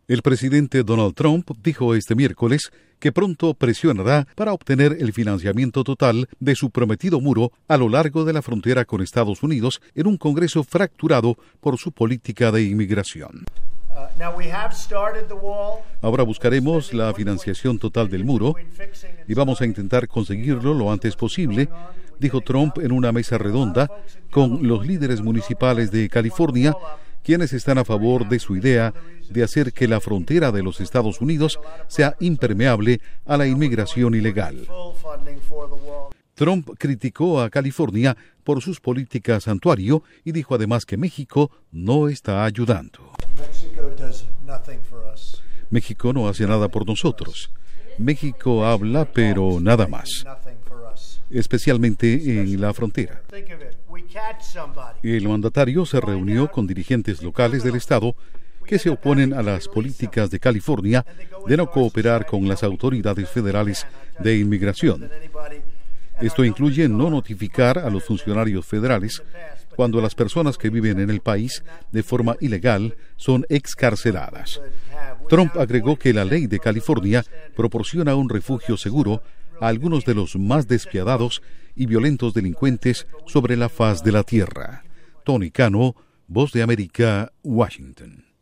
El presidente Donald Trump dijo este miércoles que pronto presionará para obtener el financiamiento total de su prometido muro a lo largo de la frontera con Estados Unidos en un Congreso fracturado por su política de inmigración. Ahora buscaremos la financiación total del muro y vamos a intentar conseguirlo lo antes posible, dijo Trump en una mesa redonda con los líderes municipales de California, quienes están a favor de su idea de hacer que la frontera de los Estados Unidos sea impermeable a la inmigración ilegal. Trump criticó a California por sus políticas santuario y dijo además que México no está ayudando. México no hace nada por nosotros. México habla, pero nada más, especialmente en la frontera. El mandatario se reunió con dirigentes locales del estado que se oponen a las políticas de California de no cooperar con las autoridades federales de inmigración. Esto incluye no notificar a los funcionarios federales cuando las personas que viven en el país de forma ilegal son excarceladas. Trump agregó que la ley de California proporciona un refugio seguro a algunos de los más despiadados y violentos delincuentes sobre la faz de la tierra. Tony Cano, Voz de América, Washington.